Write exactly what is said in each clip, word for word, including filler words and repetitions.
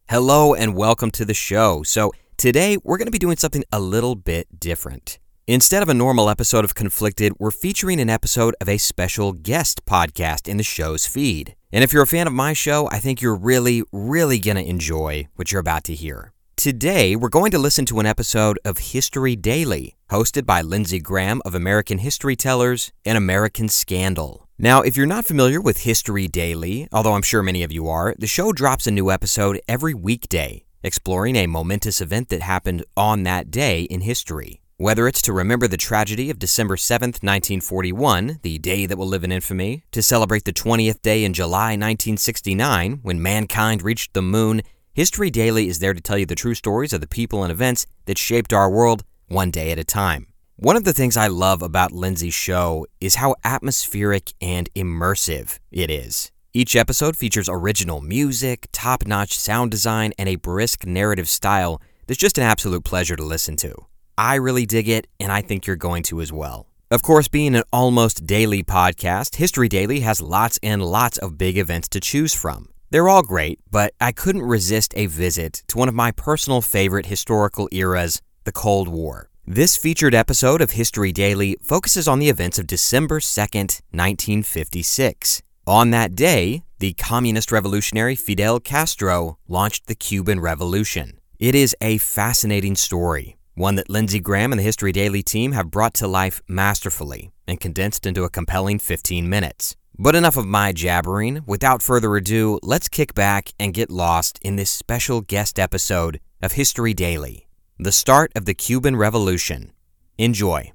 Hello and welcome to the show. So today we're going to be doing something a little bit different. Instead of a normal episode of Conflicted, we're featuring an episode of a special guest podcast in the show's feed. And if you're a fan of my show, I think you're really, really going to enjoy what you're about to hear. Today, we're going to listen to an episode of History Daily, hosted by Lindsey Graham of American History Tellers and American Scandal. Now, if you're not familiar with History Daily, although I'm sure many of you are, the show drops a new episode every weekday, exploring a momentous event that happened on that day in history. Whether it's to remember the tragedy of December seventh, nineteen forty-one, the day that will live in infamy, to celebrate the twentieth day in July nineteen sixty-nine, when mankind reached the moon, History Daily is there to tell you the true stories of the people and events that shaped our world one day at a time. One of the things I love about Lindsey's show is how atmospheric and immersive it is. Each episode features original music, top-notch sound design, and a brisk narrative style that's just an absolute pleasure to listen to. I really dig it, and I think you're going to as well. Of course, being an almost daily podcast, History Daily has lots and lots of big events to choose from. They're all great, but I couldn't resist a visit to one of my personal favorite historical eras, the Cold War. This featured episode of History Daily focuses on the events of December second, nineteen fifty-six. On that day, the communist revolutionary Fidel Castro launched the Cuban Revolution. It is a fascinating story, one that Lindsey Graham and the History Daily team have brought to life masterfully and condensed into a compelling fifteen minutes. But enough of my jabbering. Without further ado, let's kick back and get lost in this special guest episode of History Daily. The start of the Cuban Revolution. Enjoy.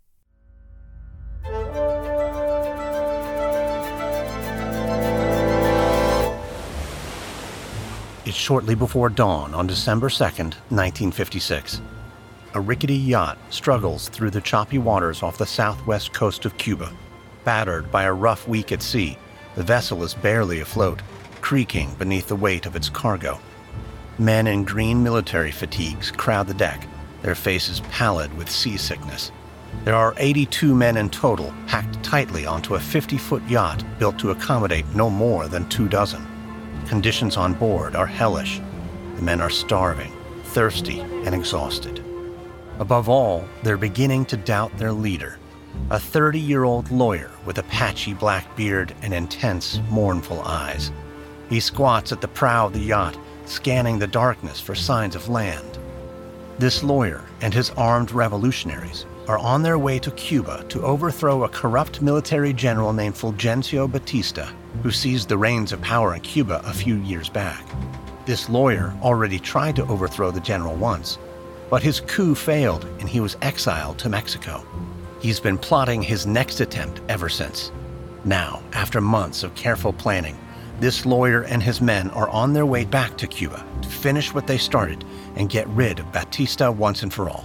It's shortly before dawn on December second, nineteen fifty-six. A rickety yacht struggles through the choppy waters off the southwest coast of Cuba. Battered by a rough week at sea, the vessel is barely afloat, creaking beneath the weight of its cargo. Men in green military fatigues crowd the deck, their faces pallid with seasickness. There are eighty-two men in total, packed tightly onto a fifty-foot yacht built to accommodate no more than two dozen. Conditions on board are hellish. The men are starving, thirsty, and exhausted. Above all, they're beginning to doubt their leader, a thirty-year-old lawyer with a patchy black beard and intense, mournful eyes. He squats at the prow of the yacht, scanning the darkness for signs of land. This lawyer and his armed revolutionaries are on their way to Cuba to overthrow a corrupt military general named Fulgencio Batista, who seized the reins of power in Cuba a few years back. This lawyer already tried to overthrow the general once, but his coup failed and he was exiled to Mexico. He's been plotting his next attempt ever since. Now, after months of careful planning, this lawyer and his men are on their way back to Cuba to finish what they started and get rid of Batista once and for all.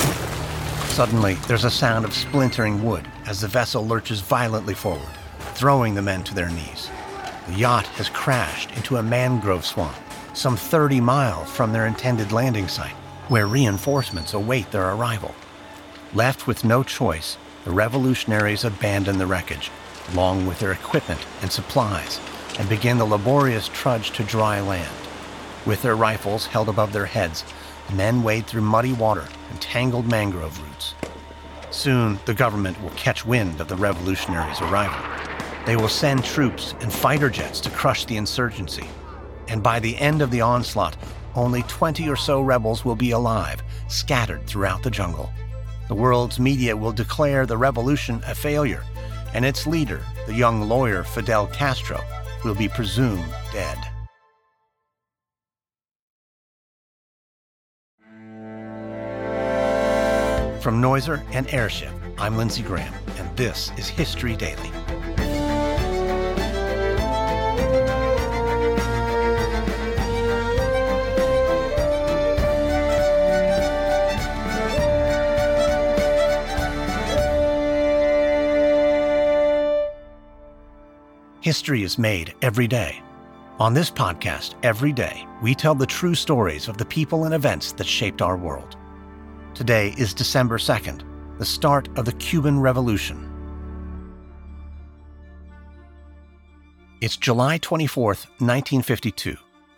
Suddenly, there's a sound of splintering wood as the vessel lurches violently forward, throwing the men to their knees. The yacht has crashed into a mangrove swamp, some thirty miles from their intended landing site, where reinforcements await their arrival. Left with no choice, the revolutionaries abandon the wreckage, along with their equipment and supplies, and begin the laborious trudge to dry land. With their rifles held above their heads, the men wade through muddy water and tangled mangrove roots. Soon, the government will catch wind of the revolutionaries' arrival. They will send troops and fighter jets to crush the insurgency. And by the end of the onslaught, only twenty or so rebels will be alive, scattered throughout the jungle. The world's media will declare the revolution a failure, and its leader, the young lawyer Fidel Castro, will be presumed dead. From Noiser and Airship, I'm Lindsey Graham, and this is History Daily. History is made every day. On this podcast, every day, we tell the true stories of the people and events that shaped our world. Today is December second, the start of the Cuban Revolution. It's July twenty-fourth, nineteen fifty-two.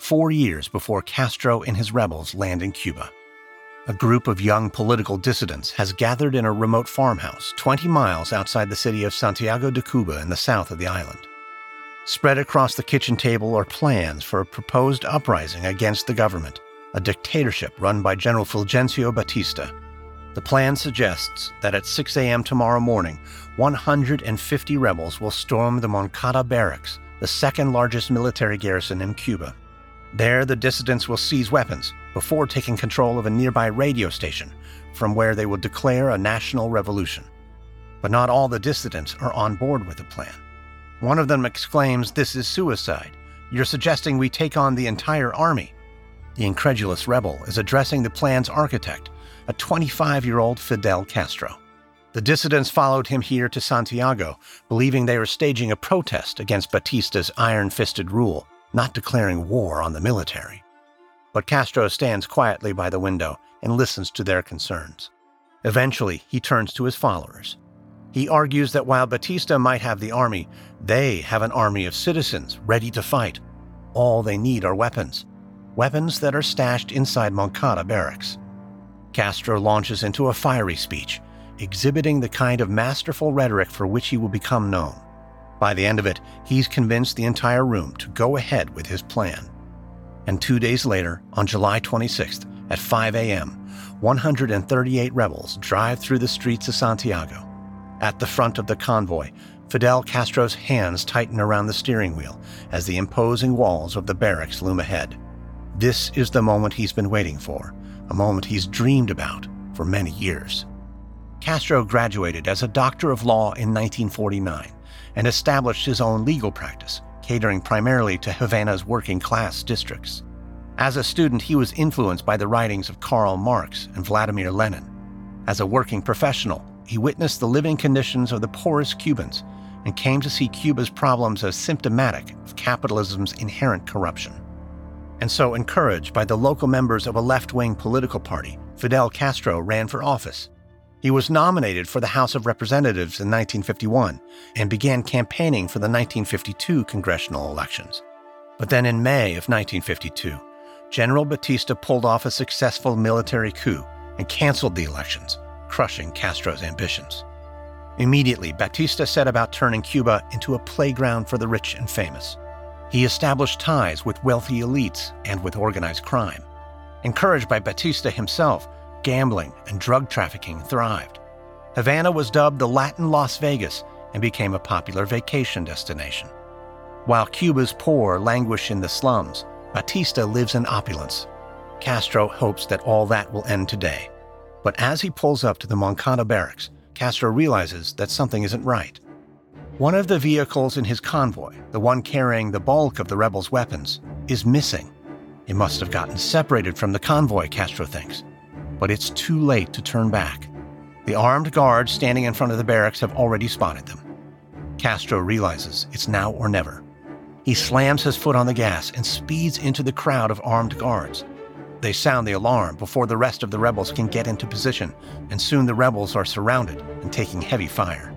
four years before Castro and his rebels land in Cuba. A group of young political dissidents has gathered in a remote farmhouse twenty miles outside the city of Santiago de Cuba in the south of the island. Spread across the kitchen table are plans for a proposed uprising against the government, a dictatorship run by General Fulgencio Batista. The plan suggests that at six a.m. tomorrow morning, one hundred fifty rebels will storm the Moncada Barracks, the second largest military garrison in Cuba. There, the dissidents will seize weapons before taking control of a nearby radio station, from where they will declare a national revolution. But not all the dissidents are on board with the plan. One of them exclaims, "This is suicide. You're suggesting we take on the entire army." The incredulous rebel is addressing the plan's architect, a twenty-five-year-old Fidel Castro. The dissidents followed him here to Santiago, believing they were staging a protest against Batista's iron-fisted rule, not declaring war on the military. But Castro stands quietly by the window and listens to their concerns. Eventually, he turns to his followers. He argues that while Batista might have the army, they have an army of citizens ready to fight. All they need are weapons. Weapons that are stashed inside Moncada Barracks. Castro launches into a fiery speech, exhibiting the kind of masterful rhetoric for which he will become known. By the end of it, he's convinced the entire room to go ahead with his plan. And two days later, on July twenty-sixth, at five a.m., one hundred thirty-eight rebels drive through the streets of Santiago. At the front of the convoy, Fidel Castro's hands tighten around the steering wheel as the imposing walls of the barracks loom ahead. This is the moment he's been waiting for, a moment he's dreamed about for many years. Castro graduated as a doctor of law in nineteen forty-nine and established his own legal practice, catering primarily to Havana's working-class districts. As a student, he was influenced by the writings of Karl Marx and Vladimir Lenin. As a working professional, he witnessed the living conditions of the poorest Cubans and came to see Cuba's problems as symptomatic of capitalism's inherent corruption. And so, encouraged by the local members of a left-wing political party, Fidel Castro ran for office. He was nominated for the House of Representatives in nineteen fifty-one and began campaigning for the nineteen fifty-two congressional elections. But then in May of nineteen fifty-two, General Batista pulled off a successful military coup and canceled the elections, crushing Castro's ambitions. Immediately, Batista set about turning Cuba into a playground for the rich and famous. He established ties with wealthy elites and with organized crime. Encouraged by Batista himself, gambling and drug trafficking thrived. Havana was dubbed the Latin Las Vegas and became a popular vacation destination. While Cuba's poor languish in the slums, Batista lives in opulence. Castro hopes that all that will end today. But as he pulls up to the Moncada Barracks, Castro realizes that something isn't right. One of the vehicles in his convoy, the one carrying the bulk of the rebels' weapons, is missing. It must have gotten separated from the convoy, Castro thinks. But it's too late to turn back. The armed guards standing in front of the barracks have already spotted them. Castro realizes it's now or never. He slams his foot on the gas and speeds into the crowd of armed guards. They sound the alarm before the rest of the rebels can get into position, and soon the rebels are surrounded and taking heavy fire.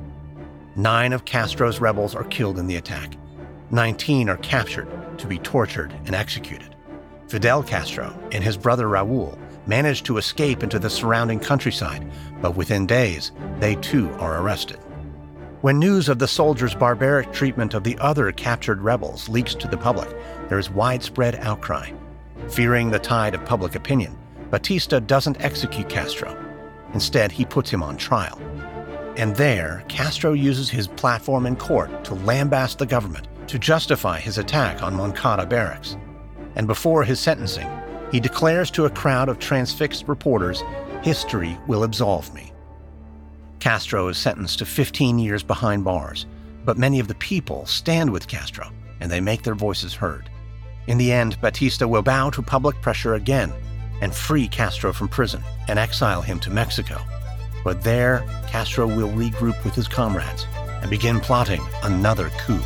Nine of Castro's rebels are killed in the attack. Nineteen are captured to be tortured and executed. Fidel Castro and his brother Raul managed to escape into the surrounding countryside, but within days, they too are arrested. When news of the soldiers' barbaric treatment of the other captured rebels leaks to the public, there is widespread outcry. Fearing the tide of public opinion, Batista doesn't execute Castro. Instead, he puts him on trial. And there, Castro uses his platform in court to lambaste the government, to justify his attack on Moncada Barracks. And before his sentencing, he declares to a crowd of transfixed reporters, "History will absolve me." Castro is sentenced to fifteen years behind bars, but many of the people stand with Castro, and they make their voices heard. In the end, Batista will bow to public pressure again and free Castro from prison and exile him to Mexico. But there, Castro will regroup with his comrades and begin plotting another coup.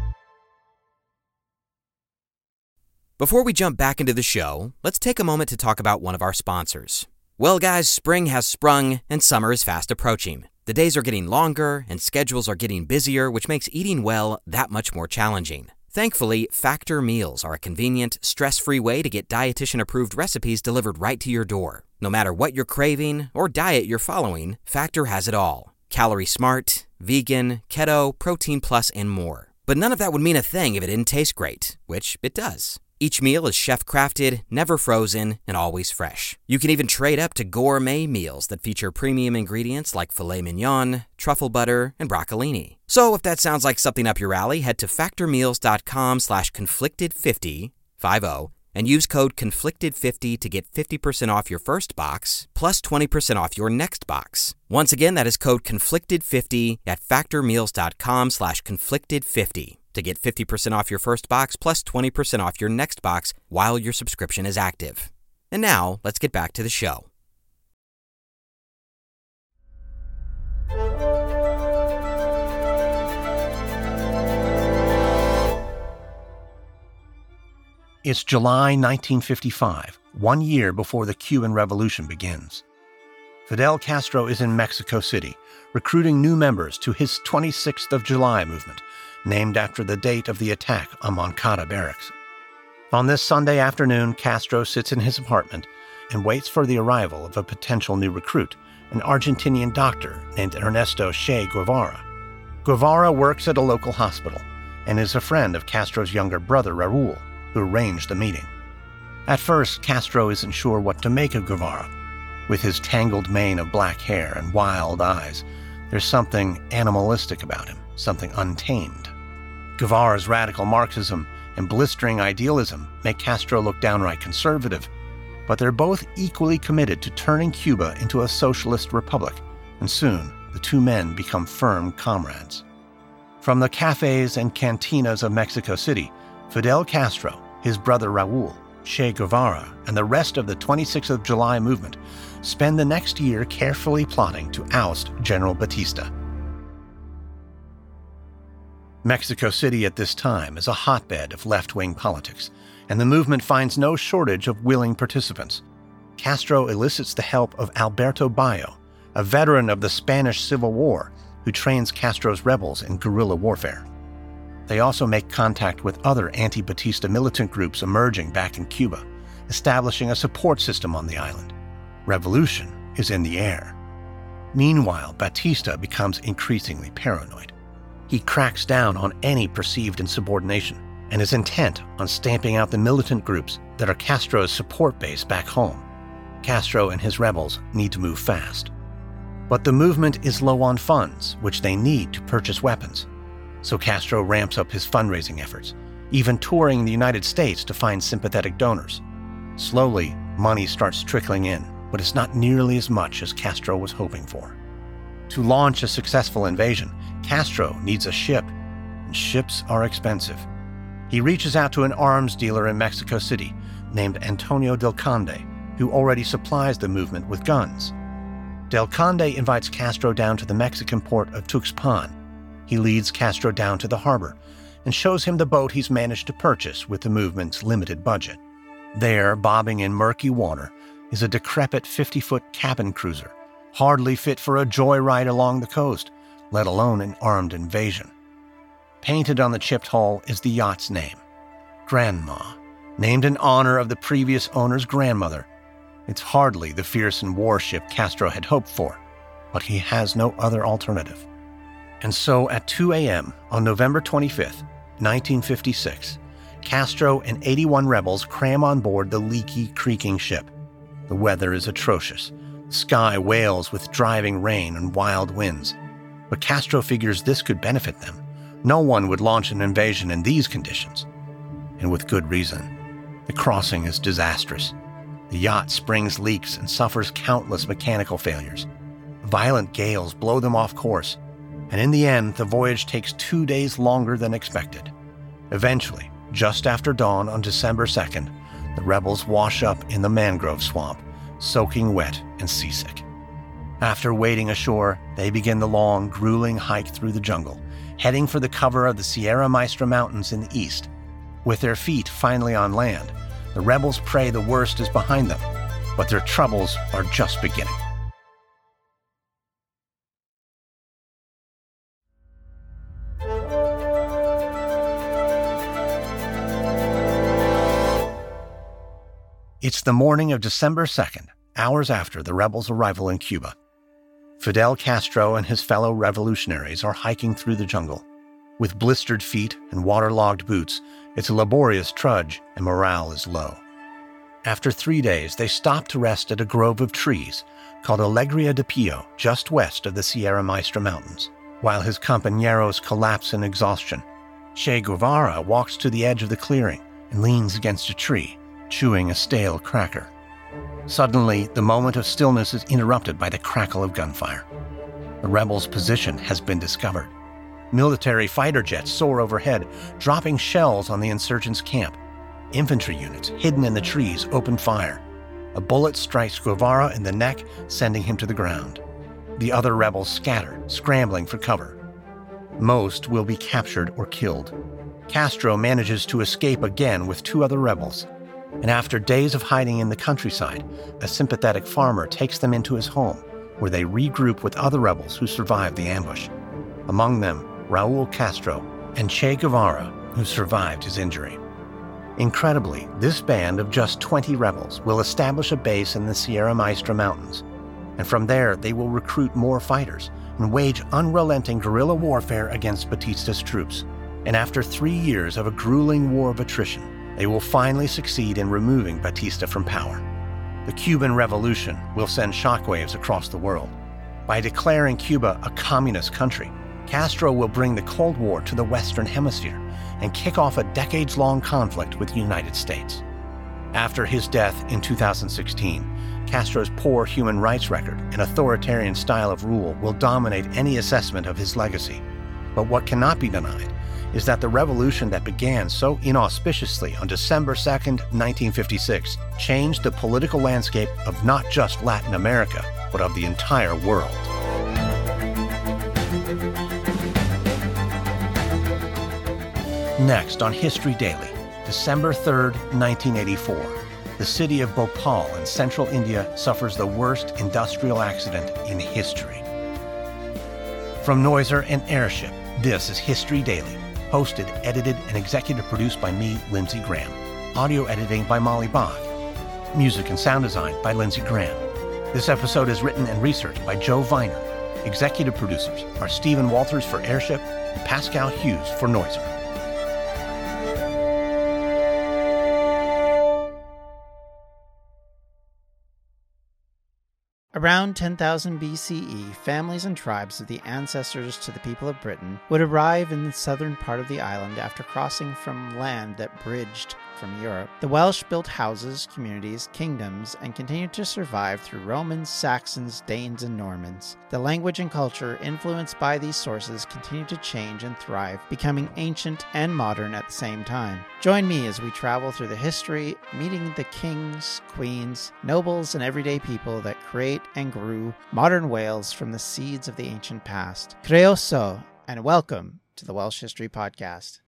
Before we jump back into the show, let's take a moment to talk about one of our sponsors. Well, guys, spring has sprung and summer is fast approaching. The days are getting longer and schedules are getting busier, which makes eating well that much more challenging. Thankfully, Factor meals are a convenient, stress-free way to get dietitian-approved recipes delivered right to your door. No matter what you're craving or diet you're following, Factor has it all. Calorie Smart, vegan, keto, protein plus, and more. But none of that would mean a thing if it didn't taste great, which it does. Each meal is chef-crafted, never frozen, and always fresh. You can even trade up to gourmet meals that feature premium ingredients like filet mignon, truffle butter, and broccolini. So if that sounds like something up your alley, head to factormeals.com slash conflicted50, fifty, and use code conflicted fifty to get fifty percent off your first box, plus twenty percent off your next box. Once again, that is code conflicted fifty at factormeals.com slash conflicted50. to get fifty percent off your first box plus twenty percent off your next box while your subscription is active. And now, let's get back to the show. It's July nineteen fifty-five, one year before the Cuban Revolution begins. Fidel Castro is in Mexico City, recruiting new members to his twenty-sixth of July movement, named after the date of the attack on Moncada Barracks. On this Sunday afternoon, Castro sits in his apartment and waits for the arrival of a potential new recruit, an Argentinian doctor named Ernesto Che Guevara. Guevara works at a local hospital and is a friend of Castro's younger brother, Raul, who arranged the meeting. At first, Castro isn't sure what to make of Guevara. With his tangled mane of black hair and wild eyes, there's something animalistic about him, something untamed. Guevara's radical Marxism and blistering idealism make Castro look downright conservative, but they're both equally committed to turning Cuba into a socialist republic, and soon the two men become firm comrades. From the cafes and cantinas of Mexico City, Fidel Castro, his brother Raul, Che Guevara, and the rest of the twenty-sixth of July movement spend the next year carefully plotting to oust General Batista. Mexico City at this time is a hotbed of left-wing politics, and the movement finds no shortage of willing participants. Castro elicits the help of Alberto Bayo, a veteran of the Spanish Civil War who trains Castro's rebels in guerrilla warfare. They also make contact with other anti-Batista militant groups emerging back in Cuba, establishing a support system on the island. Revolution is in the air. Meanwhile, Batista becomes increasingly paranoid. He cracks down on any perceived insubordination and is intent on stamping out the militant groups that are Castro's support base back home. Castro and his rebels need to move fast. But the movement is low on funds, which they need to purchase weapons. So Castro ramps up his fundraising efforts, even touring the United States to find sympathetic donors. Slowly, money starts trickling in, but it's not nearly as much as Castro was hoping for. To launch a successful invasion, Castro needs a ship, and ships are expensive. He reaches out to an arms dealer in Mexico City named Antonio Del Conde, who already supplies the movement with guns. Del Conde invites Castro down to the Mexican port of Tuxpan. He leads Castro down to the harbor and shows him the boat he's managed to purchase with the movement's limited budget. There, bobbing in murky water, is a decrepit fifty-foot cabin cruiser, hardly fit for a joyride along the coast, let alone an armed invasion. Painted on the chipped hull is the yacht's name, Granma, named in honor of the previous owner's grandmother. It's hardly the fearsome warship Castro had hoped for, but he has no other alternative. And so at two a.m. on November twenty-fifth, nineteen fifty-six, Castro and eighty-one rebels cram on board the leaky, creaking ship. The weather is atrocious. The sky wails with driving rain and wild winds. But Castro figures this could benefit them. No one would launch an invasion in these conditions. And with good reason. The crossing is disastrous. The yacht springs leaks and suffers countless mechanical failures. Violent gales blow them off course. And in the end, the voyage takes two days longer than expected. Eventually, just after dawn on December second, the rebels wash up in the mangrove swamp, soaking wet and seasick. After wading ashore, they begin the long, grueling hike through the jungle, heading for the cover of the Sierra Maestra Mountains in the east. With their feet finally on land, the rebels pray the worst is behind them, but their troubles are just beginning. It's the morning of December second, hours after the rebels' arrival in Cuba. Fidel Castro and his fellow revolutionaries are hiking through the jungle. With blistered feet and waterlogged boots, it's a laborious trudge and morale is low. After three days, they stop to rest at a grove of trees called Alegria de Pio, just west of the Sierra Maestra Mountains. While his compañeros collapse in exhaustion, Che Guevara walks to the edge of the clearing and leans against a tree, chewing a stale cracker. Suddenly, the moment of stillness is interrupted by the crackle of gunfire. The rebels' position has been discovered. Military fighter jets soar overhead, dropping shells on the insurgents' camp. Infantry units hidden in the trees open fire. A bullet strikes Guevara in the neck, sending him to the ground. The other rebels scatter, scrambling for cover. Most will be captured or killed. Castro manages to escape again with two other rebels. And after days of hiding in the countryside, a sympathetic farmer takes them into his home, where they regroup with other rebels who survived the ambush. Among them, Raul Castro and Che Guevara, who survived his injury. Incredibly, this band of just twenty rebels will establish a base in the Sierra Maestra Mountains, and from there they will recruit more fighters and wage unrelenting guerrilla warfare against Batista's troops. And after three years of a grueling war of attrition, they will finally succeed in removing Batista from power. The Cuban Revolution will send shockwaves across the world. By declaring Cuba a communist country, Castro will bring the Cold War to the Western Hemisphere and kick off a decades-long conflict with the United States. After his death in two thousand sixteen, Castro's poor human rights record and authoritarian style of rule will dominate any assessment of his legacy. But what cannot be denied is that the revolution that began so inauspiciously on December second, nineteen fifty-six, changed the political landscape of not just Latin America, but of the entire world. Next on History Daily, December third, nineteen eighty-four, the city of Bhopal in central India suffers the worst industrial accident in history. From Noiser and Airship, this is History Daily, hosted, edited, and executive produced by me, Lindsey Graham. Audio editing by Molly Bach. Music and sound design by Lindsey Graham. This episode is written and researched by Joe Viner. Executive producers are Stephen Walters for Airship and Pascal Hughes for Noiser. Around ten thousand B C E, families and tribes of the ancestors to the people of Britain would arrive in the southern part of the island after crossing from land that bridged from Europe. The Welsh built houses, communities, kingdoms, and continued to survive through Romans, Saxons, Danes, and Normans. The language and culture influenced by these sources continued to change and thrive, becoming ancient and modern at the same time. Join me as we travel through the history, meeting the kings, queens, nobles, and everyday people that create and grew modern Wales from the seeds of the ancient past. Croeso, and welcome to the Welsh History Podcast.